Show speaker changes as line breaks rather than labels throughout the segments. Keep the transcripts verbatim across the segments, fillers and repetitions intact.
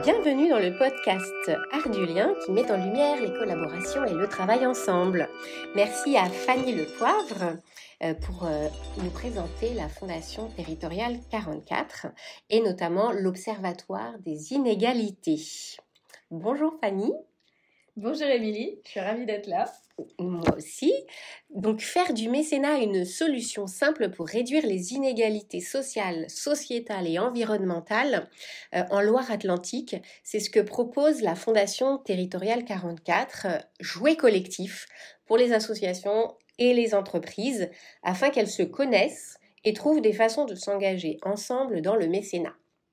Bienvenue dans le podcast Art du lien qui met en lumière les collaborations et le travail ensemble. Merci à Fanny Lepoivre pour nous présenter la Fondation Territoriale quarante-quatre et notamment l'Observatoire des inégalités. Bonjour Fanny.
Bonjour Émilie, je suis ravie d'être là.
Moi aussi. Donc faire du mécénat une solution simple pour réduire les inégalités sociales, sociétales et environnementales euh, en Loire-Atlantique, c'est ce que propose la Fondation Territoriale quarante-quatre, euh, jouet collectif pour les associations et les entreprises afin qu'elles se connaissent et trouvent des façons de s'engager ensemble dans le mécénat.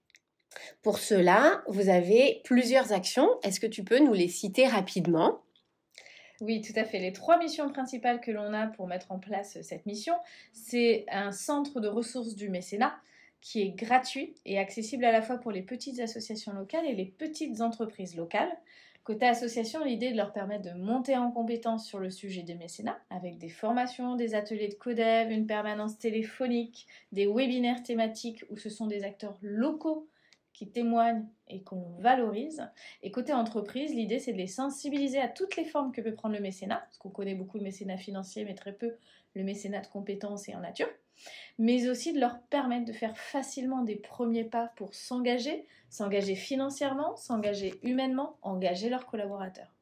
Pour cela, vous avez plusieurs actions. Est-ce que tu peux nous les citer rapidement ?
Oui, tout à fait. Les trois missions principales que l'on a pour mettre en place cette mission, c'est un centre de ressources du mécénat qui est gratuit et accessible à la fois pour les petites associations locales et les petites entreprises locales. Côté association, l'idée est de leur permettre de monter en compétence sur le sujet des mécénats avec des formations, des ateliers de codev, une permanence téléphonique, des webinaires thématiques où ce sont des acteurs locaux qui témoignent et qu'on valorise. Et côté entreprise, l'idée c'est de les sensibiliser à toutes les formes que peut prendre le mécénat, parce qu'on connaît beaucoup le mécénat financier, mais très peu le mécénat de compétences et en nature, mais aussi de leur permettre de faire facilement des premiers pas pour s'engager, s'engager financièrement, s'engager humainement, engager leurs collaborateurs.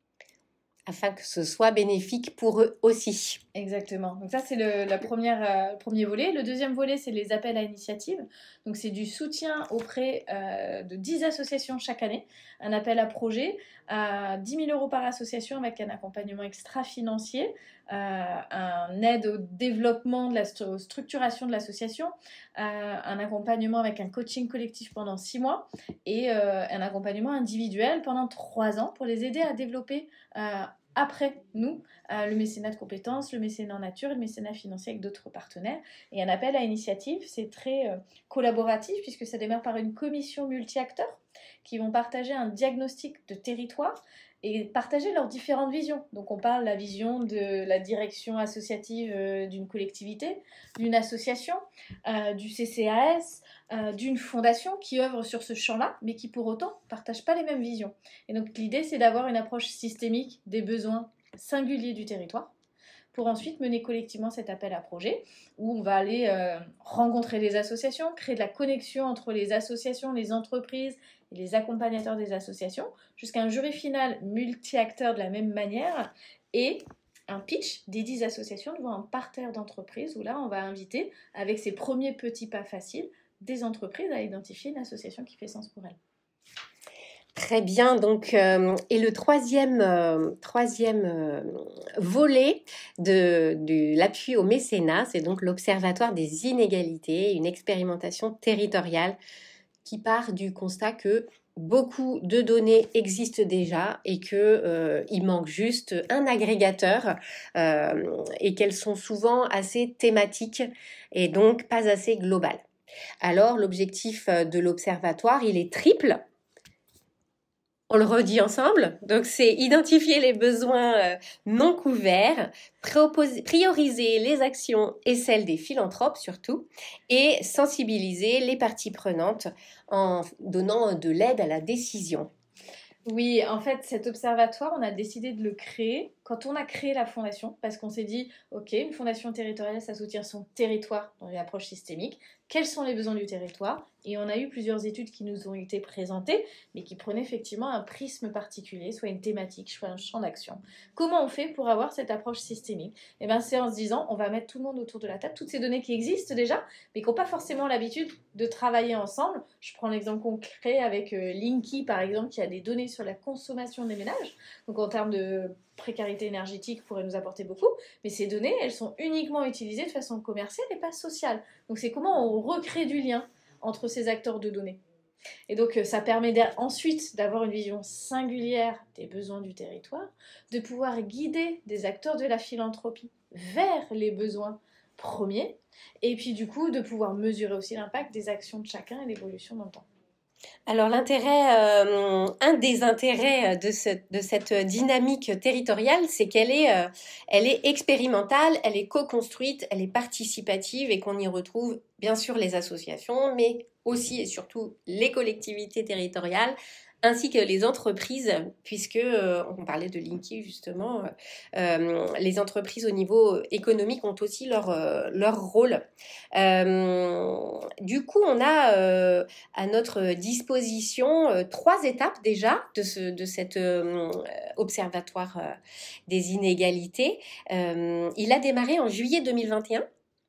Afin que ce soit bénéfique pour eux aussi.
Exactement. Donc ça, c'est le, la première, euh, le premier volet. Le deuxième volet, c'est les appels à initiative. Donc c'est du soutien auprès euh, de dix associations chaque année. Un appel à projet à dix mille euros par association avec un accompagnement extra-financier, euh, un aide au développement, de la st- structuration de l'association, euh, un accompagnement avec un coaching collectif pendant six mois et euh, un accompagnement individuel pendant trois ans pour les aider à développer euh, après nous, euh, le mécénat de compétences, le mécénat en nature et le mécénat financier avec d'autres partenaires. Et un appel à initiative, c'est très euh, collaboratif puisque ça démarre par une commission multi-acteurs qui vont partager un diagnostic de territoire et partager leurs différentes visions. Donc on parle de la vision de la direction associative euh, d'une collectivité, d'une association, euh, du C C A S, euh, d'une fondation qui œuvre sur ce champ-là, mais qui pour autant ne partagent pas les mêmes visions. Et donc l'idée c'est d'avoir une approche systémique des besoins singuliers du territoire, pour ensuite mener collectivement cet appel à projet, où on va aller euh, rencontrer les associations, créer de la connexion entre les associations, les entreprises et les accompagnateurs des associations, jusqu'à un jury final multi-acteurs de la même manière, et un pitch des dix associations devant un parterre d'entreprises, où là on va inviter, avec ses premiers petits pas faciles, des entreprises à identifier une association qui fait sens pour elles.
Très bien, donc, euh, et le troisième, euh, troisième euh, volet de, de l'appui au mécénat, c'est donc l'Observatoire des inégalités, une expérimentation territoriale qui part du constat que beaucoup de données existent déjà et qu'il euh, manque juste un agrégateur euh, et qu'elles sont souvent assez thématiques et donc pas assez globales. Alors l'objectif de l'Observatoire, il est triple. On le redit ensemble, donc c'est identifier les besoins euh, non couverts, proposer, prioriser les actions et celles des philanthropes surtout, et sensibiliser les parties prenantes en donnant de l'aide à la décision.
Oui, en fait, cet observatoire, on a décidé de le créer quand on a créé la fondation, parce qu'on s'est dit, ok, une fondation territoriale, ça soutient son territoire dans une approche systémique. Quels sont les besoins du territoire ? Et on a eu plusieurs études qui nous ont été présentées, mais qui prenaient effectivement un prisme particulier, soit une thématique, soit un champ d'action. Comment on fait pour avoir cette approche systémique ? Eh bien, c'est en se disant, on va mettre tout le monde autour de la table, toutes ces données qui existent déjà, mais qui n'ont pas forcément l'habitude de travailler ensemble. Je prends l'exemple concret avec euh, Linky, par exemple, qui a des données sur la consommation des ménages. Donc, en termes de précarité énergétique pourrait nous apporter beaucoup, mais ces données, elles sont uniquement utilisées de façon commerciale et pas sociale. Donc c'est comment on recrée du lien entre ces acteurs de données. Et donc ça permet ensuite d'avoir une vision singulière des besoins du territoire, de pouvoir guider des acteurs de la philanthropie vers les besoins premiers, et puis du coup de pouvoir mesurer aussi l'impact des actions de chacun et l'évolution dans le temps.
Alors l'intérêt, euh, un des intérêts de, ce, de cette dynamique territoriale, c'est qu'elle est, euh, elle est expérimentale, elle est co-construite, elle est participative et qu'on y retrouve bien sûr les associations, mais aussi et surtout les collectivités territoriales ainsi que les entreprises, puisque euh, on parlait de Linky justement, euh, les entreprises au niveau économique ont aussi leur, euh, leur rôle. Euh, du coup, on a euh, à notre disposition euh, trois étapes déjà de, ce, de cet euh, observatoire euh, des inégalités. Euh, il a démarré en juillet deux mille vingt et un.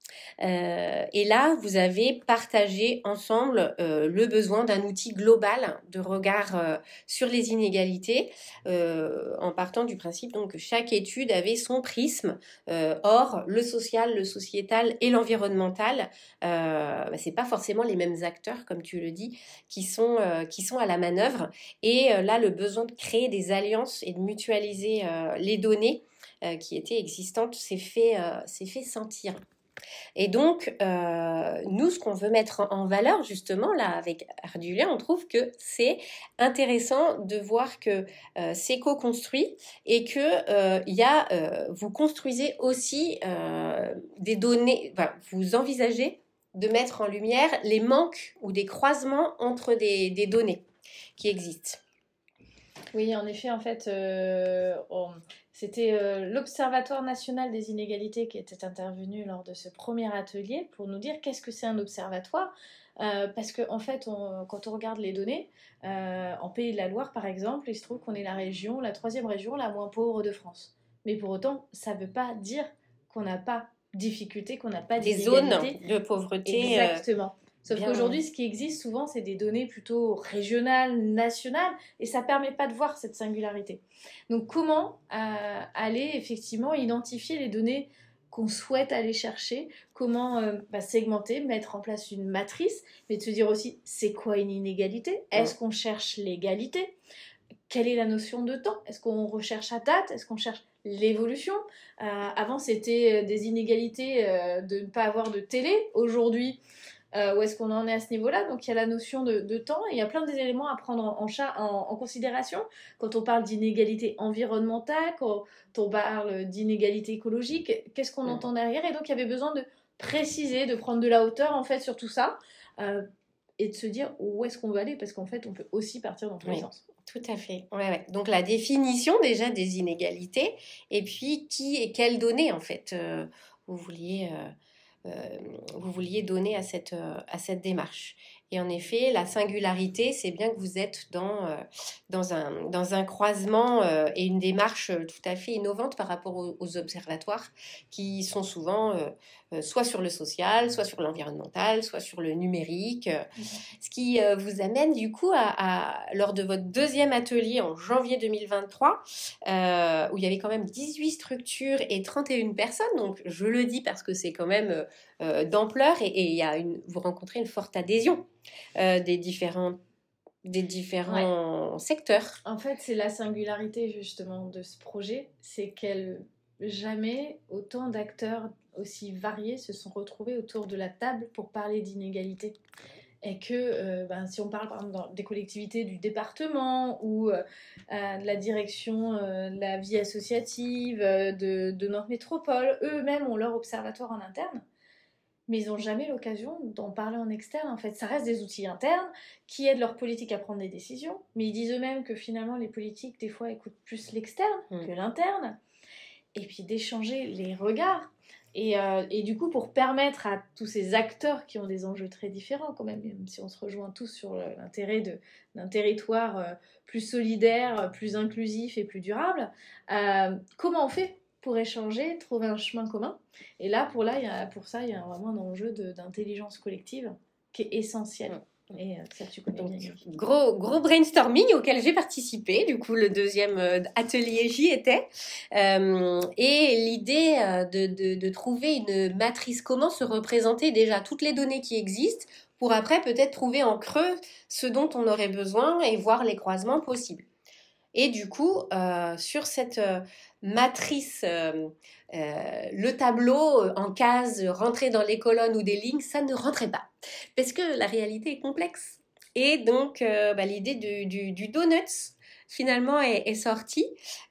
Euh, et là, vous avez partagé ensemble euh, le besoin d'un outil global de regard euh, sur les inégalités, euh, en partant du principe donc, que chaque étude avait son prisme. Euh, or, le social, le sociétal et l'environnemental, euh, bah, c'est pas forcément les mêmes acteurs, comme tu le dis, qui sont, euh, qui sont à la manœuvre. Et euh, là, le besoin de créer des alliances et de mutualiser euh, les données euh, qui étaient existantes s'est fait, euh, s'est fait sentir. Et donc, euh, nous, ce qu'on veut mettre en valeur, justement, là, avec Ardulien, on trouve que c'est intéressant de voir que euh, c'est co-construit et que euh, y a, euh, vous construisez aussi euh, des données, enfin, vous envisagez de mettre en lumière les manques ou des croisements entre des, des données qui existent.
Oui, en effet, en fait, euh, on- c'était euh, l'Observatoire national des inégalités qui était intervenu lors de ce premier atelier pour nous dire qu'est-ce que c'est un observatoire. Euh, parce que en fait, on- quand on regarde les données, euh, en Pays de la Loire, par exemple, il se trouve qu'on est la région, la troisième région la moins pauvre de France. Mais pour autant, ça ne veut pas dire qu'on n'a pas de difficulté, qu'on n'a pas
Des zones
d'inégalité.
de pauvreté. euh,
Exactement. Sauf
bien.
qu'aujourd'hui, ce qui existe souvent, c'est des données plutôt régionales, nationales, et ça ne permet pas de voir cette singularité. Donc, comment euh, aller effectivement identifier les données qu'on souhaite aller chercher, comment euh, bah, segmenter, mettre en place une matrice, mais de se dire aussi, c'est quoi une inégalité? Est-ce qu'on cherche l'égalité? Quelle est la notion de temps? Est-ce qu'on recherche à date? Est-ce qu'on cherche l'évolution? euh, Avant, c'était des inégalités euh, de ne pas avoir de télé. Aujourd'hui, euh, où est-ce qu'on en est à ce niveau-là? Donc il y a la notion de, de temps et il y a plein d'éléments à prendre en, en, cha- en, en considération quand on parle d'inégalité environnementale, quand on parle d'inégalité écologique, qu'est-ce qu'on
Mm.
entend derrière? Et donc il y avait besoin de préciser, de prendre de la hauteur en fait sur tout ça euh, et de se dire où est-ce qu'on veut aller parce qu'en fait on peut aussi partir dans tous les
Oui.
sens.
Tout à fait. Ouais, ouais. Donc la définition déjà des inégalités et puis qui et quelles données en fait euh, vous vouliez euh, euh, vous vouliez donner à cette euh, à cette démarche. Et en effet, la singularité, c'est bien que vous êtes dans euh, dans un dans un croisement euh, et une démarche tout à fait innovante par rapport aux, aux observatoires qui sont souvent euh, euh, soit sur le social, soit sur l'environnemental, soit sur le numérique. Ce qui euh, vous amène du coup à, à, lors de votre deuxième atelier en janvier deux mille vingt-trois, euh, où il y avait quand même dix-huit structures et trente et une personnes. Donc je le dis parce que c'est quand même euh, d'ampleur et, et il y a une, vous rencontrez une forte adhésion euh, des différents, des différents ouais. secteurs.
En fait, c'est la singularité justement de ce projet, c'est qu'elle jamais autant d'acteurs aussi variés se sont retrouvés autour de la table pour parler d'inégalité. Et que euh, ben, si on parle par exemple dans des collectivités du département ou euh, de la direction euh, de la vie associative euh, de, de notre métropole, eux-mêmes ont leur observatoire en interne, mais ils n'ont jamais l'occasion d'en parler en externe. En fait, ça reste des outils internes qui aident leur politique à prendre des décisions, mais ils disent eux-mêmes que finalement les politiques des fois écoutent plus l'externe mmh. que l'interne, et puis d'échanger les regards. Et, euh, et du coup, pour permettre à tous ces acteurs qui ont des enjeux très différents, quand même, même si on se rejoint tous sur l'intérêt de, d'un territoire euh, plus solidaire, plus inclusif et plus durable, euh, comment on fait pour échanger, trouver un chemin commun? Et là, pour, là, il y a, pour ça, il y a vraiment un enjeu de, d'intelligence collective qui est essentiel. Mmh. Et ça, tu connais
Donc,
bien.
Gros, gros brainstorming auquel j'ai participé. Du coup, le deuxième atelier, j'y étais. Euh, et l'idée de, de, de trouver une matrice, comment se représenter déjà toutes les données qui existent pour après peut-être trouver en creux ce dont on aurait besoin et voir les croisements possibles. Et du coup, euh, sur cette euh, matrice, euh, euh, le tableau en cases, rentrer dans les colonnes ou des lignes, ça ne rentrait pas. Parce que la réalité est complexe. Et donc, euh, bah, l'idée du, du, du donuts, finalement, est, est sortie.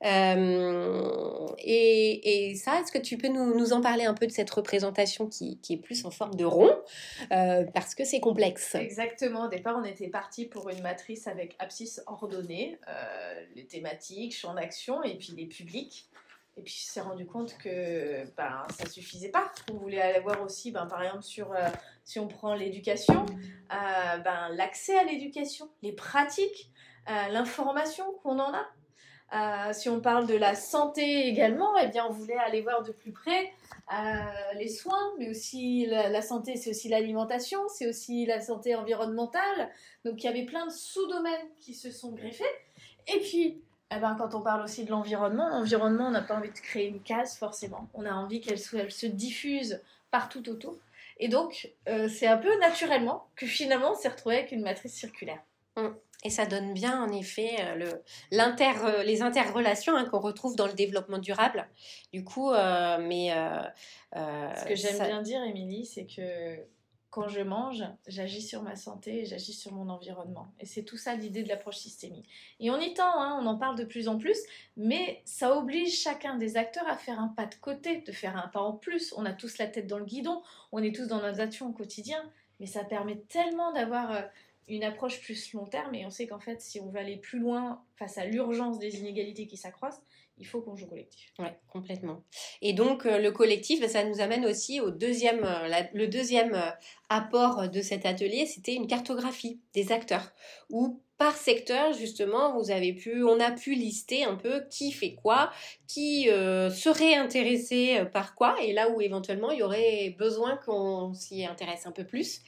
Euh, et, et ça, est-ce que tu peux nous, nous en parler un peu de cette représentation qui, qui est plus en forme de rond, euh, parce que c'est complexe.
Exactement. Au départ, on était parti pour une matrice avec abscisse ordonnée, euh, les thématiques, champ d'action et puis les publics. Et puis, on s'est rendu compte que ben, ça ne suffisait pas. On voulait aller voir aussi, ben, par exemple, sur, euh, si on prend l'éducation, euh, ben, l'accès à l'éducation, les pratiques, euh, l'information qu'on en a. Euh, si on parle de la santé également, eh bien, on voulait aller voir de plus près euh, les soins, mais aussi la, la santé, c'est aussi l'alimentation, c'est aussi la santé environnementale. Donc, il y avait plein de sous-domaines qui se sont greffés. Et puis, eh ben, quand on parle aussi de l'environnement, l'environnement, on n'a pas envie de créer une case forcément. On a envie qu'elle soit, elle se diffuse partout autour. Et donc, euh, c'est un peu naturellement que finalement, on s'est retrouvé avec une matrice circulaire.
Mmh. Et ça donne bien, en effet, le, l'inter, les interrelations hein, qu'on retrouve dans le développement durable. Du coup, euh, mais... Euh,
euh, Ce que j'aime ça... bien dire, Émilie, c'est que quand je mange, j'agis sur ma santé et j'agis sur mon environnement. Et c'est tout ça l'idée de l'approche systémique. Et on y tend, hein, on en parle de plus en plus, mais ça oblige chacun des acteurs à faire un pas de côté, de faire un pas en plus. On a tous la tête dans le guidon, on est tous dans nos actions au quotidien, mais ça permet tellement d'avoir... Euh, une approche plus long terme, et on sait qu'en fait, si on veut aller plus loin face à l'urgence des inégalités qui s'accroissent, il faut qu'on joue collectif.
Oui, complètement. Et donc, euh, le collectif, ça nous amène aussi au deuxième, euh, la, le deuxième euh, apport de cet atelier, c'était une cartographie des acteurs, où par secteur, justement, vous avez pu, on a pu lister un peu qui fait quoi, qui euh, serait intéressé par quoi, et là où éventuellement il y aurait besoin qu'on s'y intéresse un peu plus.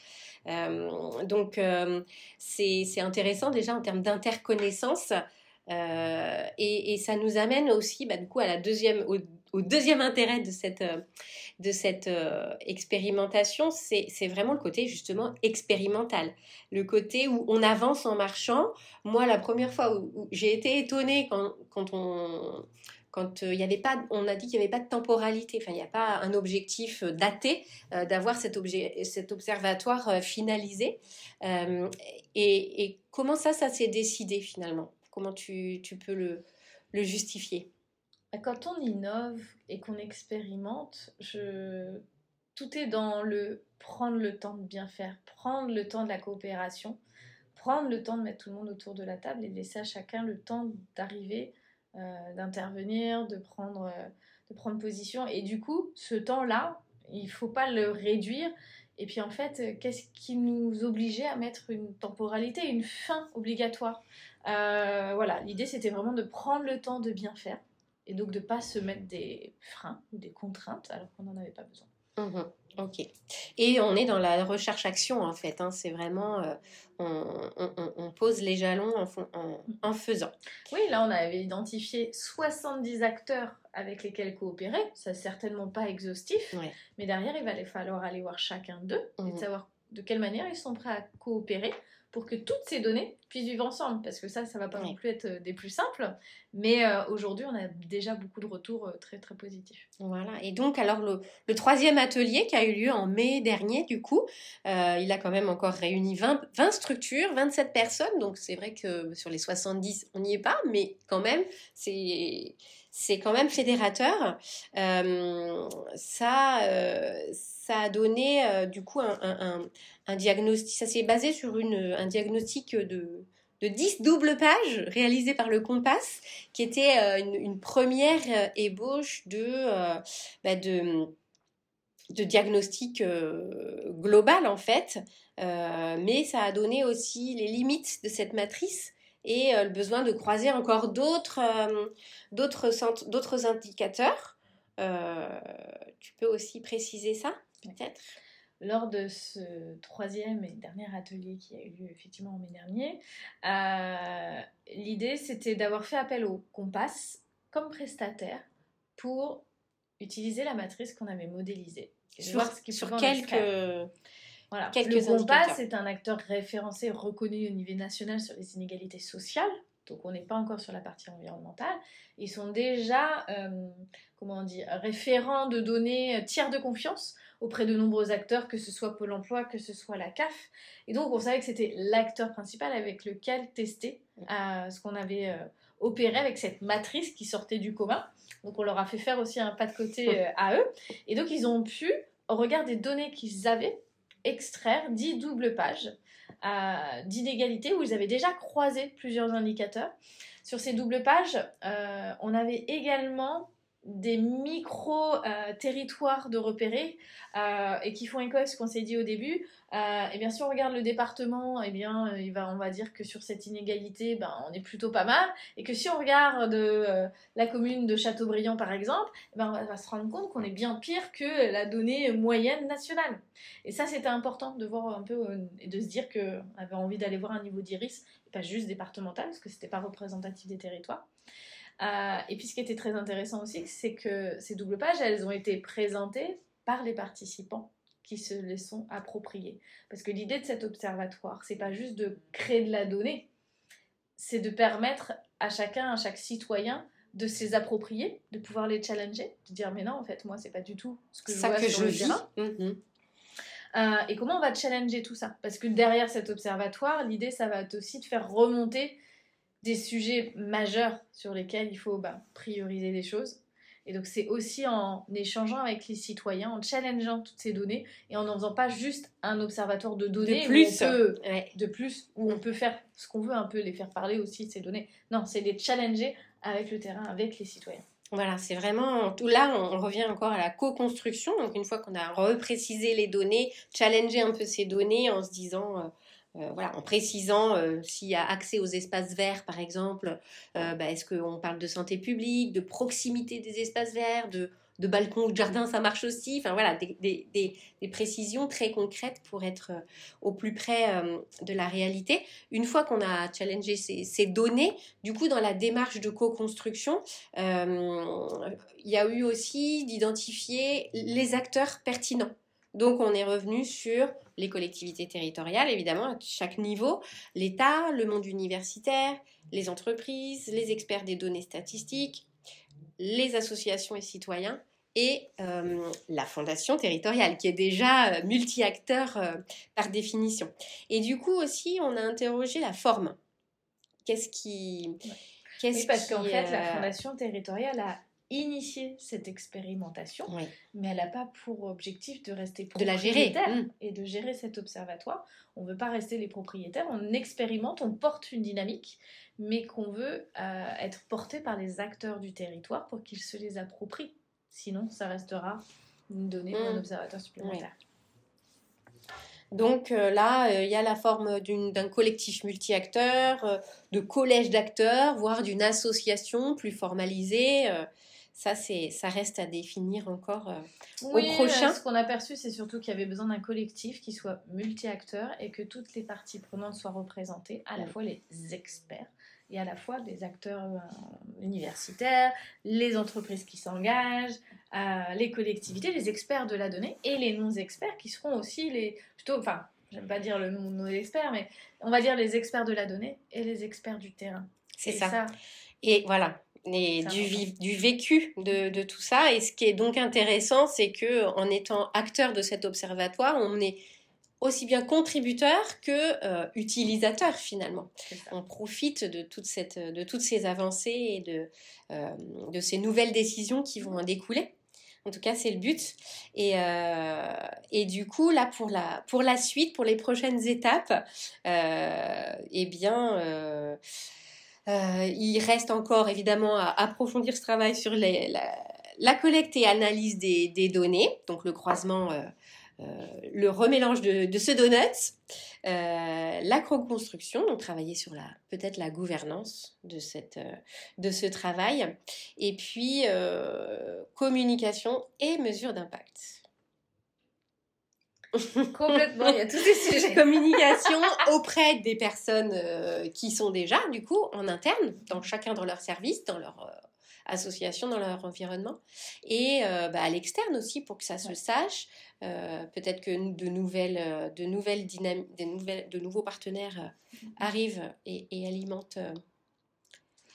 Euh, donc euh, c'est, c'est intéressant déjà en termes d'interconnaissance euh, et, et ça nous amène aussi bah, du coup à la deuxième, au, au deuxième intérêt de cette, de cette euh, expérimentation, c'est, c'est vraiment le côté justement expérimental, le côté où on avance en marchant. Moi la première fois où, où j'ai été étonnée quand, quand on... quand il euh, y avait pas, on a dit qu'il n'y avait pas de temporalité, enfin il n'y a pas un objectif daté euh, d'avoir cet, objet, cet observatoire euh, finalisé. Euh, et, et comment ça, ça s'est décidé finalement? Comment tu, tu peux le, le justifier?
Quand on innove et qu'on expérimente, je... tout est dans le prendre le temps de bien faire, prendre le temps de la coopération, prendre le temps de mettre tout le monde autour de la table et laisser à chacun le temps d'arriver, euh, d'intervenir, de prendre, euh, de prendre position. Et du coup, ce temps-là, il ne faut pas le réduire. Et puis en fait, qu'est-ce qui nous obligeait à mettre une temporalité, une fin obligatoire? euh, Voilà, l'idée c'était vraiment de prendre le temps de bien faire et donc de ne pas se mettre des freins ou des contraintes alors qu'on n'en avait pas besoin.
Mmh, ok. Et on est dans la recherche-action en fait. Hein, c'est vraiment, euh, on, on, on pose les jalons en, en, en faisant.
Oui, là on avait identifié soixante-dix acteurs avec lesquels coopérer. Ça certainement pas exhaustif, ouais. Mais derrière il va falloir aller voir chacun d'eux mmh. et de savoir de quelle manière ils sont prêts à coopérer pour que toutes ces données puissent vivre ensemble, parce que ça, ça va pas ouais. non plus être des plus simples, mais euh, aujourd'hui, on a déjà beaucoup de retours euh, très, très positifs.
Voilà, et donc, alors, le, le troisième atelier qui a eu lieu en mai dernier, du coup, euh, il a quand même encore réuni vingt, vingt structures, vingt-sept personnes, donc c'est vrai que sur les soixante-dix, on n'y est pas, mais quand même, c'est... c'est quand même fédérateur. Euh, ça, euh, ça a donné euh, du coup un, un, un diagnostic. Ça s'est basé sur une, un diagnostic de, de dix doubles pages réalisé par le Compass, qui était euh, une, une première euh, ébauche de, euh, bah de, de diagnostic euh, global en fait. Euh, mais ça a donné aussi les limites de cette matrice et euh, le besoin de croiser encore d'autres, euh, d'autres, centres, d'autres indicateurs. Euh, tu peux aussi préciser ça, peut-être ?
Lors de ce troisième et dernier atelier qui a eu lieu effectivement en mai dernier, euh, l'idée c'était d'avoir fait appel au Compass comme prestataire pour utiliser la matrice qu'on avait modélisée.
Sur, voir ce sur quelques...
Voilà. Le Compass est un acteur référencé, reconnu au niveau national sur les inégalités sociales, donc on n'est pas encore sur la partie environnementale. Ils sont déjà, euh, comment on dit, référents de données tiers de confiance auprès de nombreux acteurs, que ce soit Pôle emploi, que ce soit la C A F. Et donc, on savait que c'était l'acteur principal avec lequel tester euh, ce qu'on avait euh, opéré avec cette matrice qui sortait du commun. Donc, on leur a fait faire aussi un pas de côté euh, à eux. Et donc, ils ont pu, au regard des données qu'ils avaient, extraire dix doubles pages euh, d'inégalités où ils avaient déjà croisé plusieurs indicateurs. Sur ces doubles pages, euh, on avait également des micro-territoires euh, de repérer euh, et qui font écho à ce qu'on s'est dit au début. Euh, et bien, si on regarde le département, eh bien, il va, on va dire que sur cette inégalité, ben, on est plutôt pas mal. Et que si on regarde euh, la commune de Châteaubriand, par exemple, eh ben, on va, va se rendre compte qu'on est bien pire que la donnée moyenne nationale. Et ça, c'était important de voir un peu euh, et de se dire qu'on avait envie d'aller voir un niveau d'Iris, pas juste départemental, parce que c'était pas représentatif des territoires. Euh, et puis ce qui était très intéressant aussi, c'est que ces doubles pages, elles ont été présentées par les participants qui se les sont appropriées. Parce que l'idée de cet observatoire, c'est pas juste de créer de la donnée, c'est de permettre à chacun, à chaque citoyen, de se les approprier, de pouvoir les challenger, de dire mais non, en fait, moi, c'est pas du tout ce que je
ça
vois
que
sur
je
le
vis.
terrain.
Mm-hmm.
Euh, et comment on va challenger tout ça? Parce que derrière cet observatoire, l'idée, ça va être aussi de faire remonter des sujets majeurs sur lesquels il faut bah, prioriser les choses. Et donc c'est aussi en échangeant avec les citoyens, en challengeant toutes ces données et en n'en faisant pas juste un observatoire de données
de plus,
où on peut,
ouais.
de plus, où on peut faire ce qu'on veut, un peu les faire parler aussi de ces données. Non, c'est les challenger avec le terrain, avec les citoyens.
Voilà, c'est vraiment, tout là, on, on revient encore à la co-construction. Donc, une fois qu'on a reprécisé les données, challenger un peu ces données en se disant, euh, euh, voilà, en précisant euh, s'il y a accès aux espaces verts, par exemple, euh, bah, est-ce qu'on parle de santé publique, de proximité des espaces verts, de, de balcons ou de jardins, ça marche aussi. Enfin, voilà, des, des, des, des précisions très concrètes pour être euh, au plus près euh, de la réalité. Une fois qu'on a challengé ces, ces données, du coup, dans la démarche de co-construction, euh, il y a eu aussi d'identifier les acteurs pertinents. Donc, on est revenu sur les collectivités territoriales, évidemment, à chaque niveau, l'État, le monde universitaire, les entreprises, les experts des données statistiques, les associations et citoyens, et euh, la fondation territoriale, qui est déjà multi-acteur euh, par définition. Et du coup, aussi, on a interrogé la forme. Qu'est-ce qui...
Qu'est-ce oui, parce qui, qu'en fait, euh... la fondation territoriale a initié cette expérimentation, oui. mais elle n'a pas pour objectif de rester propriétaire de la gérer. Et de gérer cet observatoire. On ne veut pas rester les propriétaires, on expérimente, on porte une dynamique, mais qu'on veut euh, être porté par les acteurs du territoire pour qu'ils se les approprient. Sinon, ça restera une donnée pour mmh. un observateur supplémentaire.
Oui. Donc euh, là, il euh, y a la forme d'une, d'un collectif multi-acteurs, euh, de collège d'acteurs, voire d'une association plus formalisée. Euh, ça, c'est, ça reste à définir encore euh,
oui,
au prochain.
Euh, ce qu'on a perçu, c'est surtout qu'il y avait besoin d'un collectif qui soit multi-acteurs et que toutes les parties prenantes soient représentées, à la fois les experts et à la fois les acteurs euh, universitaires, les entreprises qui s'engagent, euh, les collectivités, les experts de la donnée et les non-experts qui seront aussi les... plutôt, enfin, j'aime pas dire le nom de nos experts, mais on va dire les experts de la donnée et les experts du terrain.
C'est ça. ça. Et voilà. Et du, vi- du vécu de, de tout ça. Et ce qui est donc intéressant, c'est qu'en étant acteur de cet observatoire, on est aussi bien contributeur que euh, utilisateur finalement. On profite de, toute cette, de toutes ces avancées et de, euh, de ces nouvelles décisions qui vont en découler. En tout cas, c'est le but. Et, euh, et du coup, là, pour la, pour la suite, pour les prochaines étapes, euh, eh bien... Euh, Euh, il reste encore évidemment à approfondir ce travail sur les, la, la collecte et analyse des, des données, donc le croisement, euh, euh, le remélange de, de ce donut, euh, la co-construction, donc travailler sur la, peut-être la gouvernance de, cette, euh, de ce travail, et puis euh, communication et mesure d'impact.
Complètement, il y a tous ces sujets.
Communication auprès des personnes euh, qui sont déjà, du coup, en interne, dans chacun dans leur service, dans leur euh, association, dans leur environnement, et euh, bah, à l'externe aussi pour que ça se sache. Euh, peut-être que de nouvelles, de nouvelles dynamiques, de, nouvelles, de nouveaux partenaires euh, arrivent et, et alimentent euh,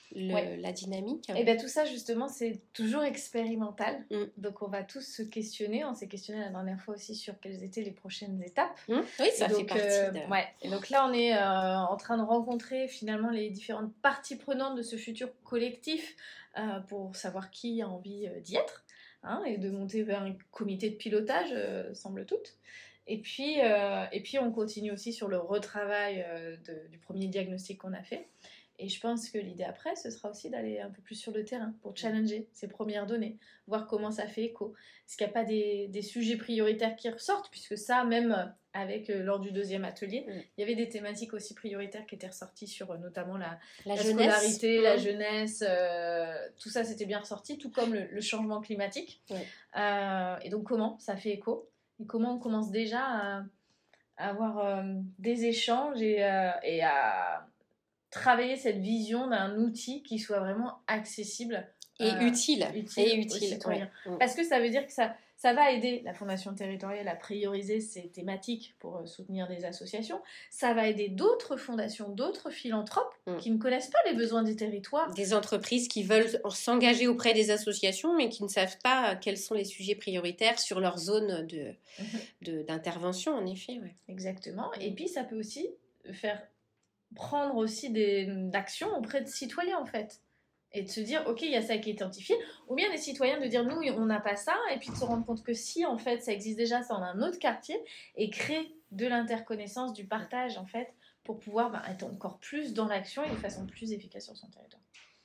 le,
Ouais.
la dynamique.
Et bien tout ça justement c'est toujours expérimental,
Mm.
donc on va tous se questionner, on s'est questionné la dernière fois aussi sur quelles étaient les prochaines étapes.
Mm. Oui, ça
et
fait
donc,
partie
euh,
de...
ouais. Et donc là on est euh, en train de rencontrer finalement les différentes parties prenantes de ce futur collectif euh, pour savoir qui a envie euh, d'y être, hein, et de monter vers un comité de pilotage, euh, semble toute. Et puis, euh, et puis on continue aussi sur le retravail euh, de, du premier diagnostic qu'on a fait. Et je pense que l'idée après, ce sera aussi d'aller un peu plus sur le terrain pour challenger ces premières données, voir comment ça fait écho. Est-ce qu'il n'y a pas des, des sujets prioritaires qui ressortent, puisque ça, même avec euh, lors du deuxième atelier,
Mm.
il y avait des thématiques aussi prioritaires qui étaient ressorties sur euh, notamment la,
La,
la
jeunesse.
scolarité,
Mm.
la jeunesse, euh, tout ça c'était bien ressorti, tout comme le, le changement climatique.
Ouais.
Euh, et donc comment ça fait écho et comment on commence déjà à, à avoir euh, des échanges et, euh, et à travailler cette vision d'un outil qui soit vraiment accessible
et
euh,
utile,
utile
et
aux
utile,
citoyens.
ouais.
Parce que ça veut dire que ça, ça va aider la Fondation territoriale à prioriser ces thématiques pour euh, soutenir des associations. Ça va aider d'autres fondations, d'autres philanthropes
Mm.
qui ne connaissent pas les besoins du territoire.
Des entreprises qui veulent s'engager auprès des associations, mais qui ne savent pas quels sont les sujets prioritaires sur leur zone de,
Mhm.
de, d'intervention, en effet. Ouais.
Exactement.
Mm.
Et puis ça peut aussi faire prendre aussi des d'actions auprès de citoyens en fait. Et de se dire, ok, il y a ça qui est identifié, ou bien des citoyens de dire, nous, on n'a pas ça, et puis de se rendre compte que si, en fait, ça existe déjà, ça en un autre quartier, et créer de l'interconnaissance, du partage, en fait, pour pouvoir bah, être encore plus dans l'action et de façon plus efficace sur son territoire.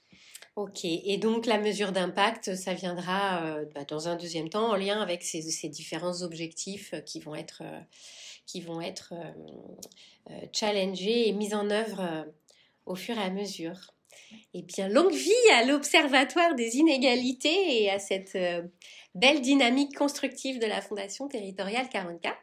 Ok, et donc la mesure d'impact, ça viendra euh, bah, dans un deuxième temps en lien avec ces, ces différents objectifs qui vont être, euh, qui vont être euh, euh, challengés et mis en œuvre euh, au fur et à mesure. Eh bien, longue vie à l'Observatoire des inégalités et à cette euh, belle dynamique constructive de la Fondation territoriale quarante-quatre.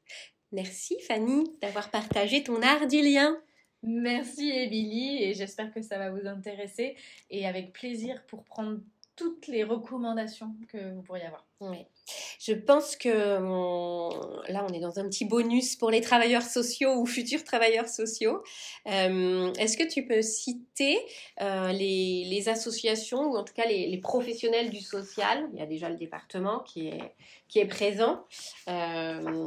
Merci Fanny d'avoir partagé ton art du lien.
Merci Émilie, et j'espère que ça va vous intéresser, et avec plaisir pour prendre toutes les recommandations que vous pourriez avoir.
Oui. Je pense que on, là, on est dans un petit bonus pour les travailleurs sociaux ou futurs travailleurs sociaux. Euh, est-ce que tu peux citer euh, les, les associations ou en tout cas les, les professionnels du social? Il y a déjà le département qui est, qui est présent. Euh,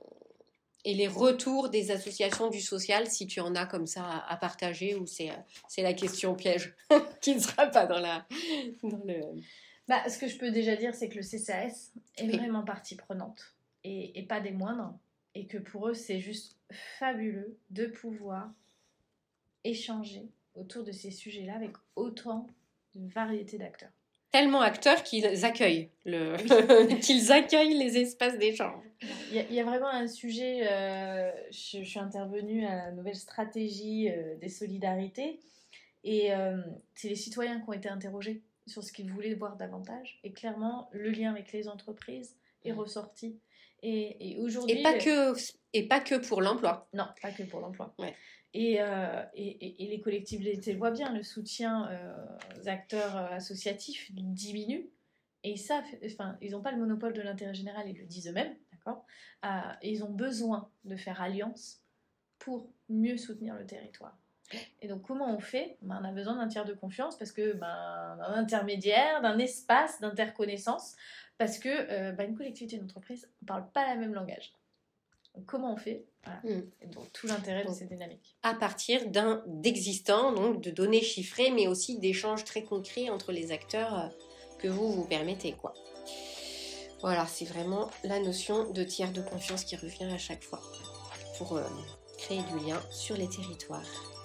et les retours des associations du social, si tu en as comme ça à, à partager, ou c'est, c'est la question piège qui ne sera pas dans, la, dans le...
Bah, ce que je peux déjà dire, c'est que le C C A S est
Oui.
vraiment partie prenante et, et pas des moindres. Et que pour eux, c'est juste fabuleux de pouvoir échanger autour de ces sujets-là avec autant de variété d'acteurs.
Tellement acteurs qu'ils accueillent, le... qu'ils accueillent les espaces d'échange.
Il y, a, il y a vraiment un sujet, euh, je, je suis intervenue à la nouvelle stratégie euh, des solidarités et euh, c'est les citoyens qui ont été interrogés sur ce qu'ils voulaient voir davantage. Et clairement, le lien avec les entreprises est ressorti. Et, et aujourd'hui...
Et pas, que, et pas que pour l'emploi.
Non, pas que pour l'emploi.
Ouais.
Et, euh, et, et, et les collectivités le voient bien, le soutien euh, aux acteurs euh, associatifs diminue. Et ils savent, enfin, ils n'ont pas le monopole de l'intérêt général, ils le disent eux-mêmes, d'accord ? euh, Et ils ont besoin de faire alliance pour mieux soutenir le territoire. Et donc, comment on fait ? Ben, on a besoin d'un tiers de confiance, parce que ben, d'un intermédiaire, d'un espace, d'interconnaissance, parce que euh, ben, une collectivité, une entreprise ne parle pas le même langage. Donc, comment on fait ? Voilà. Mmh. Et donc, tout l'intérêt donc, de cette dynamique.
À partir d'un, d'existants, donc de données chiffrées, mais aussi d'échanges très concrets entre les acteurs que vous vous permettez, quoi. Voilà, c'est vraiment la notion de tiers de confiance qui revient à chaque fois pour euh, créer du lien sur les territoires.